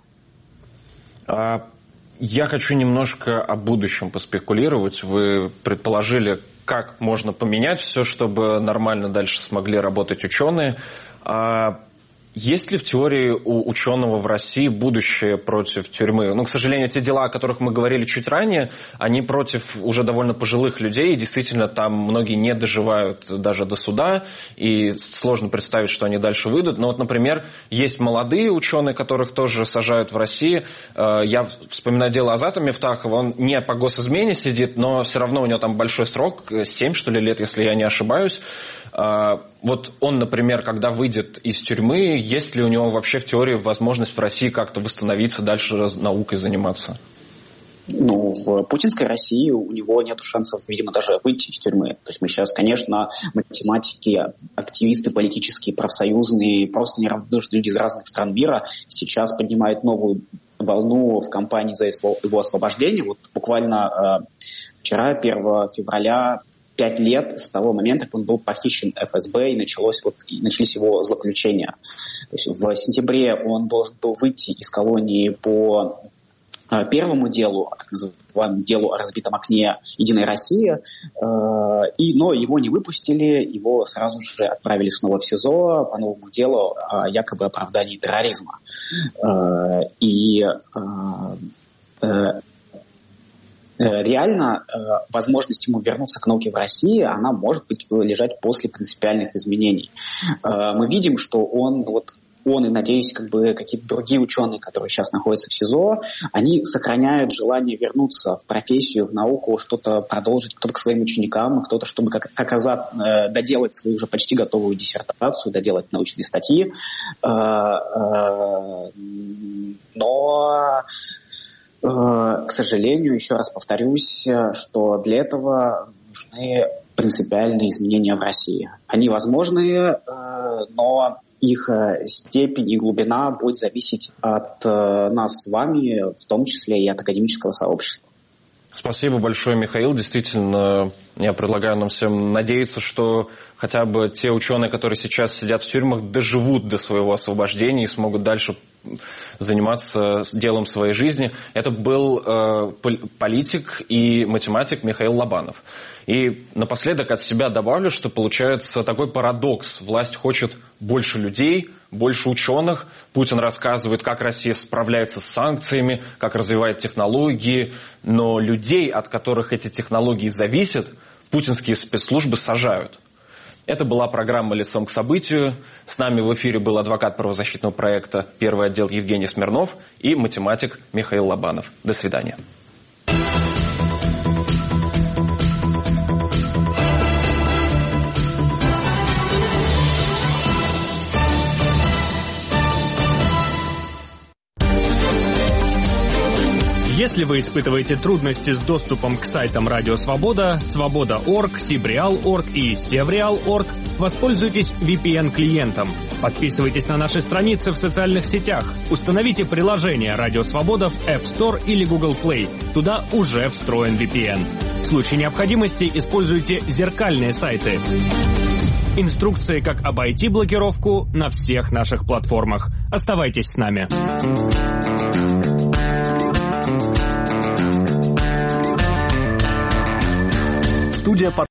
Я хочу немножко о будущем поспекулировать. Вы предположили, как можно поменять все, чтобы нормально дальше смогли работать ученые. Есть ли в теории у ученого в России будущее против тюрьмы? К сожалению, те дела, о которых мы говорили чуть ранее, они против уже довольно пожилых людей, и действительно там многие не доживают даже до суда, и сложно представить, что они дальше выйдут. Но вот, например, есть молодые ученые, которых тоже сажают в России. Я вспоминаю дело Азата Мифтахова, он не по госизмене сидит, но все равно у него там большой срок, 7, что ли, лет, если я не ошибаюсь. Вот он, например, когда выйдет из тюрьмы, есть ли у него вообще в теории возможность в России как-то восстановиться, дальше наукой заниматься?
В путинской России у него нет шансов, видимо, даже выйти из тюрьмы. То есть мы сейчас, конечно, математики, активисты политические, профсоюзные, просто неравнодушные люди из разных стран мира сейчас поднимают новую волну в кампании за его освобождение. Вот буквально вчера, 1 февраля, 5 лет с того момента, как он был похищен ФСБ, и начались его злоключения. То есть в сентябре он должен был выйти из колонии по первому делу, так называемому делу о разбитом окне «Единой России», но его не выпустили, его сразу же отправили снова в СИЗО по новому делу о якобы оправдании терроризма. Реально возможность ему вернуться к науке в России, она может быть лежать после принципиальных изменений. Мы видим, что он и, надеюсь, какие-то другие ученые, которые сейчас находятся в СИЗО, они сохраняют желание вернуться в профессию, в науку, что-то продолжить, кто-то к своим ученикам, кто-то, чтобы как Азат доделать свою уже почти готовую диссертацию, доделать научные статьи. Но, к сожалению, еще раз повторюсь, что для этого нужны принципиальные изменения в России. Они возможны, но их степень и глубина будет зависеть от нас с вами, в том числе и от академического сообщества.
Спасибо большое, Михаил. Действительно, я предлагаю нам всем надеяться, что хотя бы те ученые, которые сейчас сидят в тюрьмах, доживут до своего освобождения и смогут дальше заниматься делом своей жизни. Это был политик и математик Михаил Лобанов. И напоследок от себя добавлю, что получается такой парадокс. Власть хочет больше людей, больше ученых. Путин рассказывает, как Россия справляется с санкциями, как развивает технологии. Но людей, от которых эти технологии зависят, путинские спецслужбы сажают. Это была программа «Лицом к событию». С нами в эфире был адвокат правозащитного проекта «Первый отдел» Евгений Смирнов и математик Михаил Лобанов. До свидания.
Если вы испытываете трудности с доступом к сайтам Радио Свобода, Свобода.орг, Сибреал.орг и Севреал.орг, воспользуйтесь VPN-клиентом. Подписывайтесь на наши страницы в социальных сетях. Установите приложение Радио Свобода в App Store или Google Play. Туда уже встроен VPN. В случае необходимости используйте зеркальные сайты. Инструкции, как обойти блокировку, на всех наших платформах. Оставайтесь с нами. Студия